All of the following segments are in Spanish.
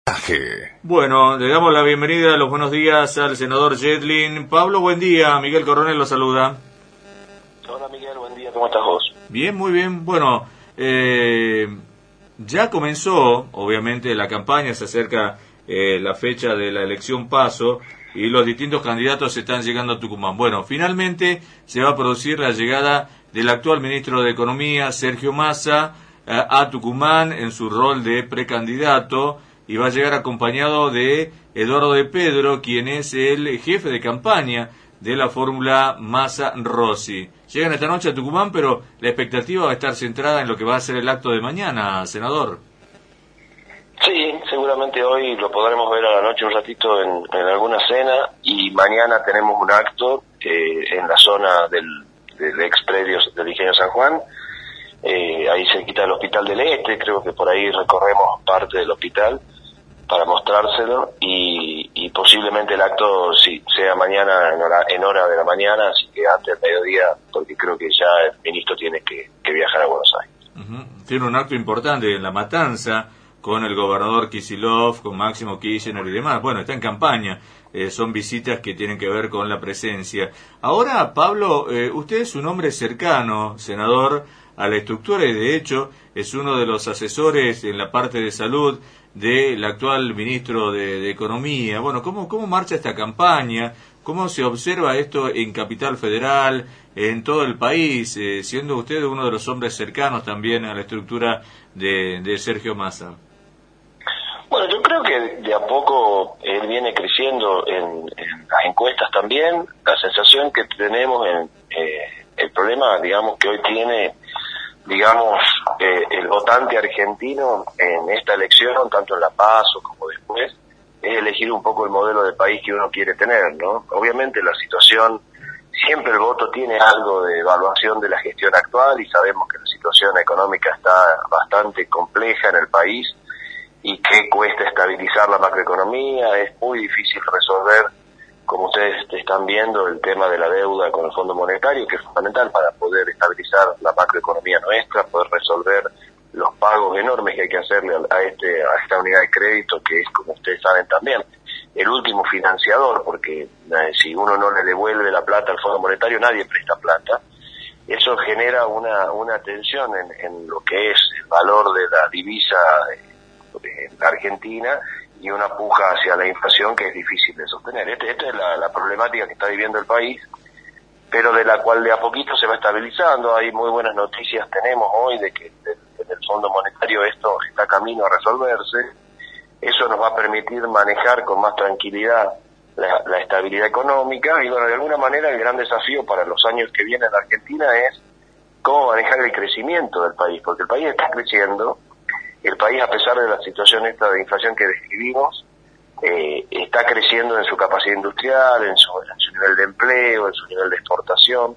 Bueno, le damos la bienvenida, los buenos días al senador Yedlin. Pablo, buen día. Miguel Coronel lo saluda. Hola Miguel, buen día. ¿Cómo estás vos? Bien, muy bien. Bueno, ya comenzó, obviamente, la campaña, se acerca la fecha de la elección PASO y los distintos candidatos están llegando a Tucumán. Bueno, finalmente se va a producir la llegada del actual ministro de Economía, Sergio Massa, a Tucumán en su rol de precandidato, y va a llegar acompañado de Eduardo de Pedro, quien es el jefe de campaña de la fórmula Massa-Rossi. Llegan esta noche a Tucumán, pero la expectativa va a estar centrada en lo que va a ser el acto de mañana, senador. Sí, seguramente hoy lo podremos ver a la noche un ratito en alguna cena, y mañana tenemos un acto en la zona del ex predio del Ingenio San Juan, ahí cerquita del Hospital del Este. Creo que por ahí recorremos parte del hospital para mostrárselo, y posiblemente el acto sea mañana en hora de la mañana, así que antes del mediodía, porque creo que ya el ministro tiene que viajar a Buenos Aires. Tiene un acto importante en La Matanza, con el gobernador Kicillof, con Máximo Kirchner y demás. Bueno, está en campaña, son visitas que tienen que ver con la presencia. Ahora, Pablo, usted es un hombre cercano, senador, a la estructura, y de hecho es uno de los asesores en la parte de salud del actual ministro de Economía. Bueno, ¿cómo marcha esta campaña? ¿Cómo se observa esto en Capital Federal, en todo el país, siendo usted uno de los hombres cercanos también a la estructura de Sergio Massa? Bueno, yo creo que de a poco él viene creciendo en las encuestas también. La sensación que tenemos el problema, digamos, que hoy tiene, digamos, el votante argentino en esta elección, tanto en la PASO como después, es elegir un poco el modelo de país que uno quiere tener, ¿no? Obviamente la situación, siempre el voto tiene algo de evaluación de la gestión actual, y sabemos que la situación económica está bastante compleja en el país y que cuesta estabilizar la macroeconomía. Es muy difícil resolver, como ustedes están viendo, el tema de la deuda con el Fondo Monetario, que es fundamental para poder estabilizar la macroeconomía nuestra, poder resolver los pagos enormes que hay que hacerle a esta unidad de crédito, que es, como ustedes saben también, el último financiador, porque si uno no le devuelve la plata al Fondo Monetario, nadie presta plata. Eso genera una tensión en lo que es el valor de la divisa en la Argentina, y una puja hacia la inflación que es difícil de sostener. Esta es la problemática que está viviendo el país, pero de la cual de a poquito se va estabilizando. Hay muy buenas noticias tenemos hoy de que en el Fondo Monetario esto está camino a resolverse. Eso nos va a permitir manejar con más tranquilidad la estabilidad económica, y bueno, de alguna manera el gran desafío para los años que vienen en la Argentina es cómo manejar el crecimiento del país, porque el país está creciendo. El país, a pesar de la situación esta de inflación que describimos, está creciendo en su capacidad industrial, en su nivel de empleo, en su nivel de exportación,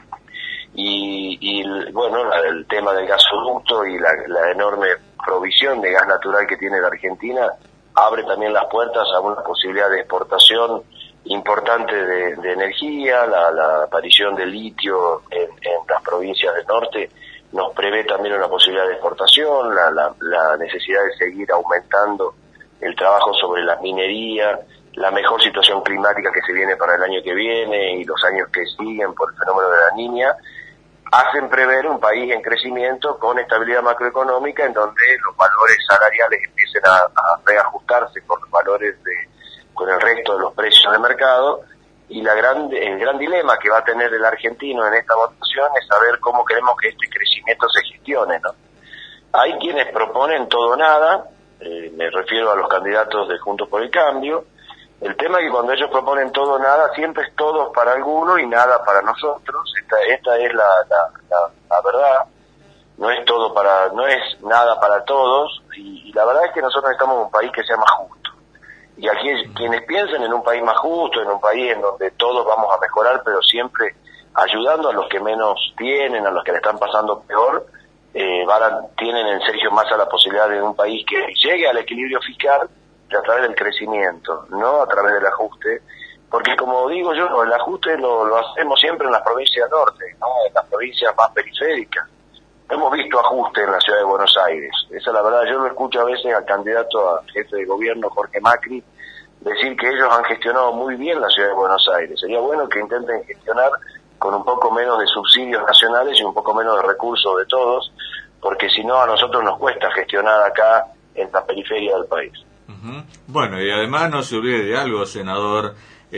y bueno, el tema del gasoducto y la enorme provisión de gas natural que tiene la Argentina abre también las puertas a una posibilidad de exportación importante de energía. La aparición de litio en las provincias del norte nos prevé también una posibilidad de exportación, la necesidad de seguir aumentando el trabajo sobre la minería, la mejor situación climática que se viene para el año que viene y los años que siguen por el fenómeno de la Niña, hacen prever un país en crecimiento con estabilidad macroeconómica, en donde los valores salariales empiecen a reajustarse con los valores con el resto de los precios de mercado. Y el gran dilema que va a tener el argentino en esta votación es saber cómo queremos que este crecimiento se gestione, ¿no? Hay quienes proponen todo o nada, me refiero a los candidatos de Juntos por el Cambio. El tema es que cuando ellos proponen todo o nada, siempre es todo para alguno y nada para nosotros. Esta es la verdad. No es nada para todos, y la verdad es que nosotros estamos en un país que sea más justo. Y aquí quienes piensen en un país más justo, en un país en donde todos vamos a mejorar, pero siempre ayudando a los que menos tienen, a los que le están pasando peor, tienen en Sergio Massa la posibilidad de un país que llegue al equilibrio fiscal a través del crecimiento, no a través del ajuste, porque como digo yo, el ajuste lo hacemos siempre en las provincias norte, ¿no? En las provincias más periféricas. hemos visto ajustes en la ciudad de Buenos Aires. Esa es la verdad. Yo lo escucho a veces al candidato a jefe de gobierno, Jorge Macri, decir que ellos han gestionado muy bien la ciudad de Buenos Aires. Sería bueno que intenten gestionar con un poco menos de subsidios nacionales y un poco menos de recursos de todos, porque si no a nosotros nos cuesta gestionar acá en la periferia del país. Uh-huh. Bueno, y además no se olvide de algo, senador,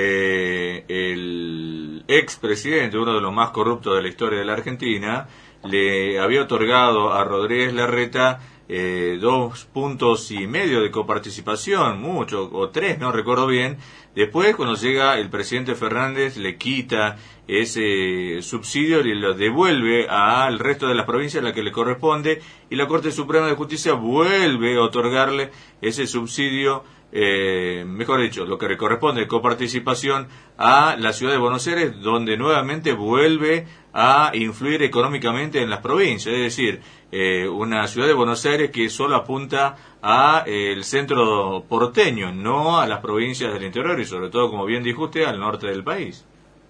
el expresidente, uno de los más corruptos de la historia de la Argentina, le había otorgado a Rodríguez Larreta 2,5 puntos de coparticipación, mucho, o 3, no recuerdo bien. Después, cuando llega el presidente Fernández, le quita ese subsidio y lo devuelve al resto de las provincias a la que le corresponde, y la Corte Suprema de Justicia vuelve a otorgarle ese subsidio, mejor dicho, lo que le corresponde de coparticipación a la ciudad de Buenos Aires, donde nuevamente vuelve a influir económicamente en las provincias. Es decir, una ciudad de Buenos Aires que solo apunta a el centro porteño, no a las provincias del interior y sobre todo, como bien dijo usted, al norte del país.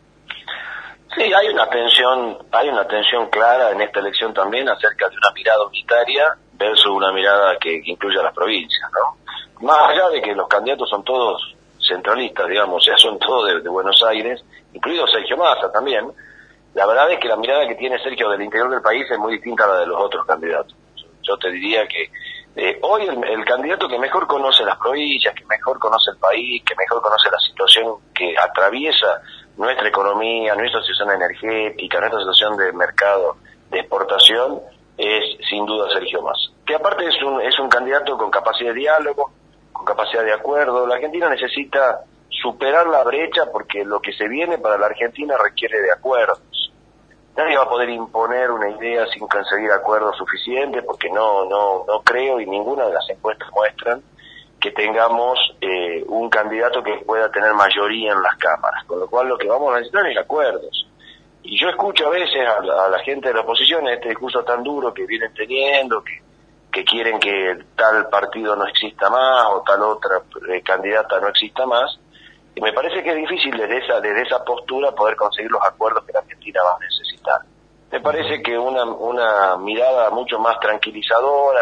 Sí, hay una tensión clara en esta elección también acerca de una mirada unitaria versus una mirada que incluya a las provincias, ¿no? Más allá de que los candidatos son todos centralistas, digamos, o sea, son todos de Buenos Aires, incluido Sergio Massa también. La verdad es que la mirada que tiene Sergio del interior del país es muy distinta a la de los otros candidatos. Yo te diría que hoy el candidato que mejor conoce las provincias, que mejor conoce el país, que mejor conoce la situación que atraviesa nuestra economía, nuestra situación energética, nuestra situación de mercado de exportación, es sin duda Sergio Massa. Que aparte es un candidato con capacidad de diálogo, con capacidad de acuerdo. La Argentina necesita superar la brecha porque lo que se viene para la Argentina requiere de acuerdos. Nadie va a poder imponer una idea sin conseguir acuerdos suficientes, porque no creo, y ninguna de las encuestas muestran que tengamos un candidato que pueda tener mayoría en las cámaras, con lo cual lo que vamos a necesitar es acuerdos. Y yo escucho a veces a la gente de la oposición este discurso tan duro que vienen teniendo, que quieren que tal partido no exista más o tal otra candidata no exista más, y me parece que es difícil desde esa postura poder conseguir los acuerdos que la Argentina va a necesitar. Me parece que una mirada mucho más tranquilizadora,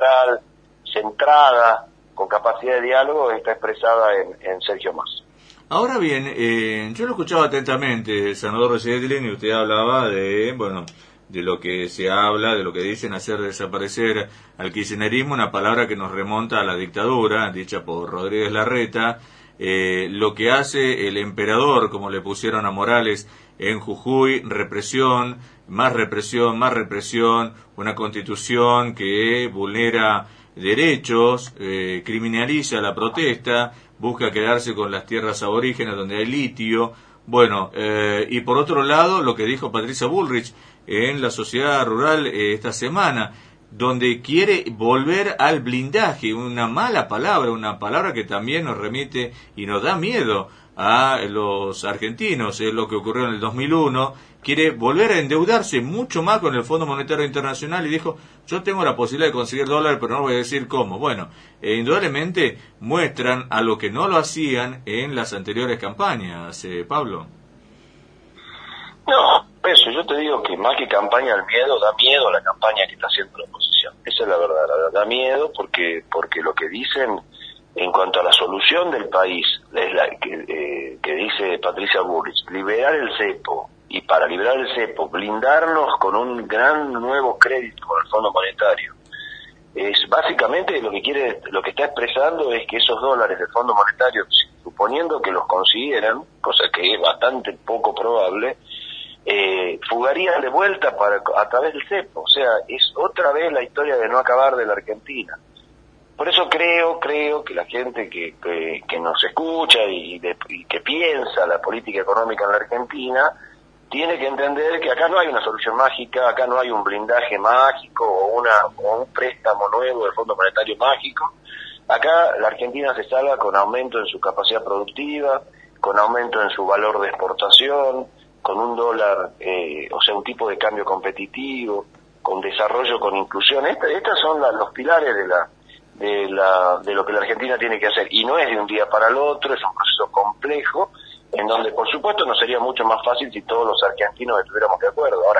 centrada, con capacidad de diálogo, está expresada en Sergio Massa. Ahora bien, yo lo escuchaba atentamente, senador Residente, y usted hablaba de lo que se habla, de lo que dicen hacer desaparecer al kirchnerismo, una palabra que nos remonta a la dictadura, dicha por Rodríguez Larreta. Lo que hace el emperador, como le pusieron a Morales en Jujuy, represión, más represión, más represión, una constitución que vulnera derechos, criminaliza la protesta, busca quedarse con las tierras aborígenes donde hay litio. Bueno, y por otro lado, lo que dijo Patricia Bullrich en la Sociedad Rural esta semana, donde quiere volver al blindaje, una mala palabra, una palabra que también nos remite y nos da miedo a los argentinos. Es lo que ocurrió en el 2001, quiere volver a endeudarse mucho más con el Fondo Monetario Internacional y dijo, yo tengo la posibilidad de conseguir dólares, pero no voy a decir cómo. Bueno, indudablemente muestran a lo que no lo hacían en las anteriores campañas, Pablo. No, eso, yo te digo que más que campaña al miedo, da miedo la campaña que está haciendo la oposición. Esa es la verdad, da miedo porque lo que dicen en cuanto a la solución del país, es la que dice Patricia Bullrich, liberar el cepo, y para liberar el cepo, blindarnos con un gran nuevo crédito con el Fondo Monetario. Es básicamente lo que está expresando es que esos dólares del Fondo Monetario, suponiendo que los consiguieran, cosa que es bastante poco probable, fugarían de vuelta a través del cepo. O sea, es otra vez la historia de no acabar de la Argentina. Por eso creo que la gente que nos escucha y que piensa la política económica en la Argentina tiene que entender que acá no hay una solución mágica, acá no hay un blindaje mágico o un préstamo nuevo del Fondo Monetario mágico. Acá la Argentina se salva con aumento en su capacidad productiva, con aumento en su valor de exportación, con un dólar, o sea, un tipo de cambio competitivo, con desarrollo, con inclusión. Estas son los pilares de lo que la Argentina tiene que hacer, y no es de un día para el otro, es un proceso complejo, en donde por supuesto nos sería mucho más fácil si todos los argentinos estuviéramos de acuerdo. Ahora,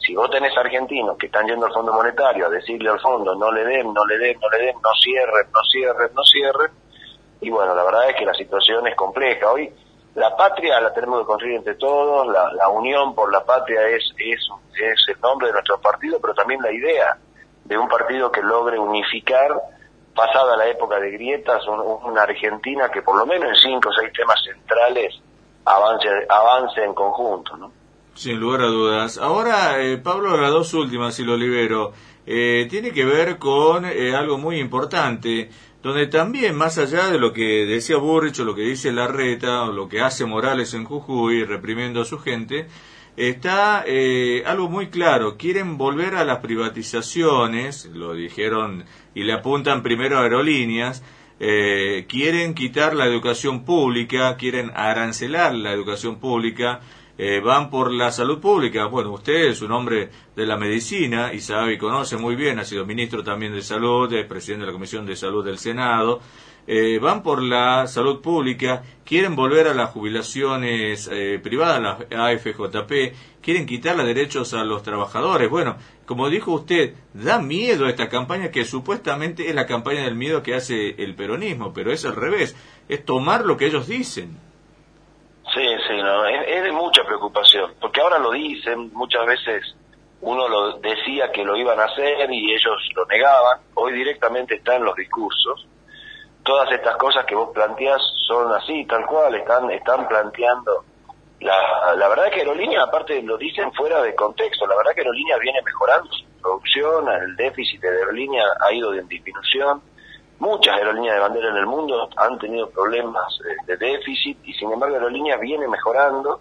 Si vos tenés argentinos que están yendo al Fondo Monetario a decirle al fondo no le den, no le den, no le den, no cierren, no cierren, no cierren, y bueno, la verdad es que la situación es compleja. Hoy la patria la tenemos que construir entre todos, la unión por la patria es el nombre de nuestro partido, pero también la idea de un partido que logre unificar, pasada la época de grietas, una Argentina que por lo menos en 5 o 6 temas centrales avance en conjunto, ¿no? Sin lugar a dudas. Ahora, Pablo, las dos últimas, y lo libero, tiene que ver con algo muy importante, donde también, más allá de lo que decía Burrich, o lo que dice Larreta, o lo que hace Morales en Jujuy, reprimiendo a su gente, está algo muy claro. Quieren volver a las privatizaciones, lo dijeron, y le apuntan primero a aerolíneas. Quieren quitar la educación pública, quieren arancelar la educación pública, van por la salud pública. Bueno, usted es un hombre de la medicina y sabe y conoce muy bien, ha sido ministro también de salud, es presidente de la Comisión de Salud del Senado. Van por la salud pública, quieren volver a las jubilaciones privadas, las AFJP, quieren quitarle derechos a los trabajadores. Bueno, como dijo usted, da miedo esta campaña, que supuestamente es la campaña del miedo que hace el peronismo, pero es al revés, es tomar lo que ellos dicen. Sí, no, es de mucha preocupación, porque ahora lo dicen, muchas veces uno lo decía que lo iban a hacer y ellos lo negaban, hoy directamente está en los discursos. Todas estas cosas que vos planteás son así, tal cual, están planteando. La verdad es que Aerolíneas, aparte lo dicen fuera de contexto, la verdad que Aerolíneas viene mejorando su producción, el déficit de Aerolíneas ha ido en disminución. Muchas aerolíneas de bandera en el mundo han tenido problemas de déficit y sin embargo Aerolíneas viene mejorando.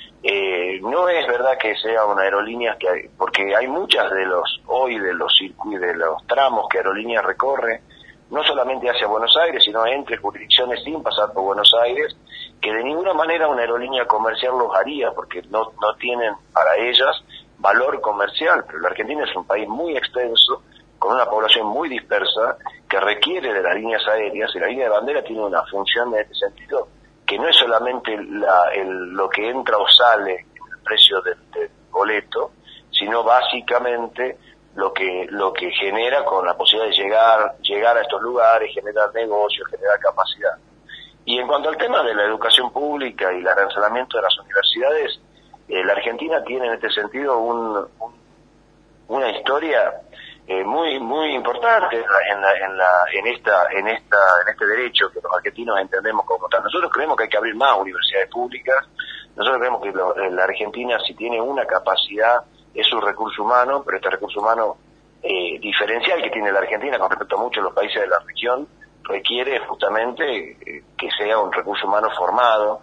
No es verdad que sea una aerolínea porque hay muchas de los circuitos, de los tramos que Aerolíneas recorre, no solamente hacia Buenos Aires, sino entre jurisdicciones sin pasar por Buenos Aires, que de ninguna manera una aerolínea comercial los haría, porque no tienen para ellas valor comercial. Pero la Argentina es un país muy extenso, con una población muy dispersa, que requiere de las líneas aéreas, y la línea de bandera tiene una función en este sentido, que no es solamente lo que entra o sale en el precio del boleto, sino básicamente lo que genera con la posibilidad de llegar a estos lugares, generar negocios, generar capacidad. Y en cuanto al tema de la educación pública y el arancelamiento de las universidades, la Argentina tiene en este sentido una historia muy importante en este derecho que los argentinos entendemos como tal. Nosotros creemos que hay que abrir más universidades públicas. Nosotros creemos que la Argentina, si tiene una capacidad, es un recurso humano, pero este recurso humano diferencial que tiene la Argentina con respecto a muchos de los países de la región requiere justamente que sea un recurso humano formado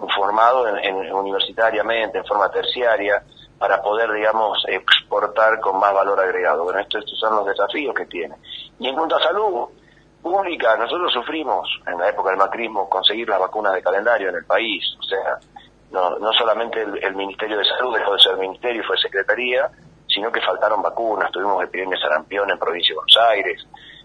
universitariamente, en forma terciaria, para poder, digamos, exportar con más valor agregado. Bueno, estos son los desafíos que tiene. Y en cuanto a salud pública, nosotros sufrimos, en la época del macrismo, conseguir las vacunas de calendario en el país. O sea, no solamente el Ministerio de Salud dejó de ser ministerio y fue secretaría, sino que faltaron vacunas, tuvimos epidemia de sarampión en provincia de Buenos Aires.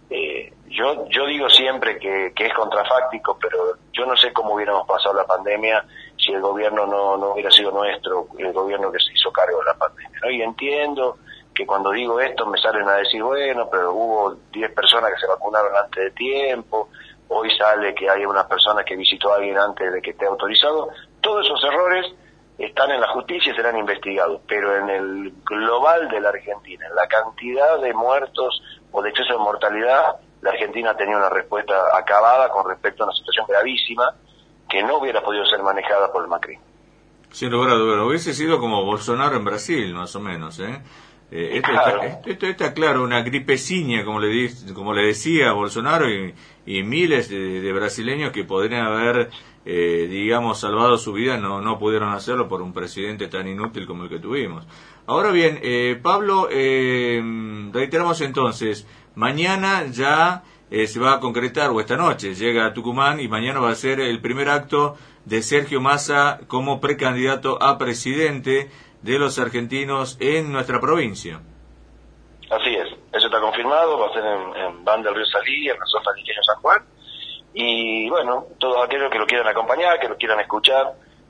Yo digo siempre que es contrafáctico, pero yo no sé cómo hubiéramos pasado la pandemia si el gobierno no hubiera sido nuestro, el gobierno que se hizo cargo de la pandemia, ¿no? Y entiendo que cuando digo esto me salen a decir, bueno, pero hubo 10 personas que se vacunaron antes de tiempo, hoy sale que hay una persona que visitó a alguien antes de que esté autorizado. Todos esos errores están en la justicia y serán investigados, pero en el global de la Argentina, en la cantidad de muertos o de exceso de mortalidad, la Argentina tenía una respuesta acabada con respecto a una situación gravísima que no hubiera podido ser manejada por el macrismo. Sin lugar a dudas, hubiese sido como Bolsonaro en Brasil, más o menos, Claro. Esto está claro, una gripeciña, como le decía Bolsonaro, y miles de brasileños que podrían haber, digamos, salvado su vida, no pudieron hacerlo por un presidente tan inútil como el que tuvimos. Ahora bien, Pablo, reiteramos entonces, mañana ya se va a concretar, o esta noche llega a Tucumán, y mañana va a ser el primer acto de Sergio Massa como precandidato a presidente de los argentinos en nuestra provincia. Así es, eso está confirmado, va a ser en Van del Río Salí, en la zona de San Juan, y bueno, todos aquellos que lo quieran acompañar, que lo quieran escuchar,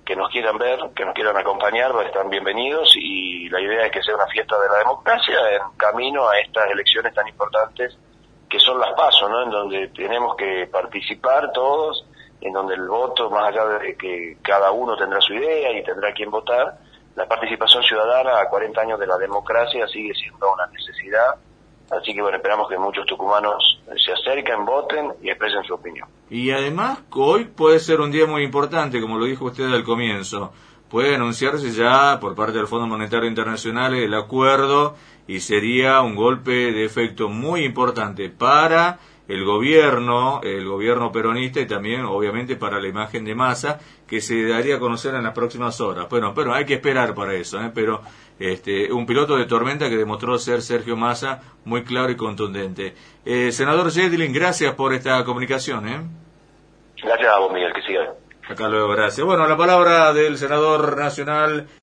que nos quieran ver, que nos quieran acompañar, están bienvenidos, y la idea es que sea una fiesta de la democracia en camino a estas elecciones tan importantes que son las PASO, ¿no? En donde tenemos que participar todos, en donde el voto, más allá de que cada uno tendrá su idea y tendrá quien votar, la participación ciudadana a 40 años de la democracia sigue siendo una necesidad. Así que bueno, esperamos que muchos tucumanos se acerquen, voten y expresen su opinión. Y además, hoy puede ser un día muy importante, como lo dijo usted al comienzo. Puede anunciarse ya por parte del Fondo Monetario Internacional el acuerdo, y sería un golpe de efecto muy importante para el gobierno peronista, y también obviamente para la imagen de Massa, que se daría a conocer en las próximas horas. Bueno, pero hay que esperar para eso, pero un piloto de tormenta que demostró ser Sergio Massa, muy claro y contundente. Senador Yedlin, gracias por esta comunicación. Gracias a vos, Miguel, que siga. Acá luego, gracias. Bueno, la palabra del senador nacional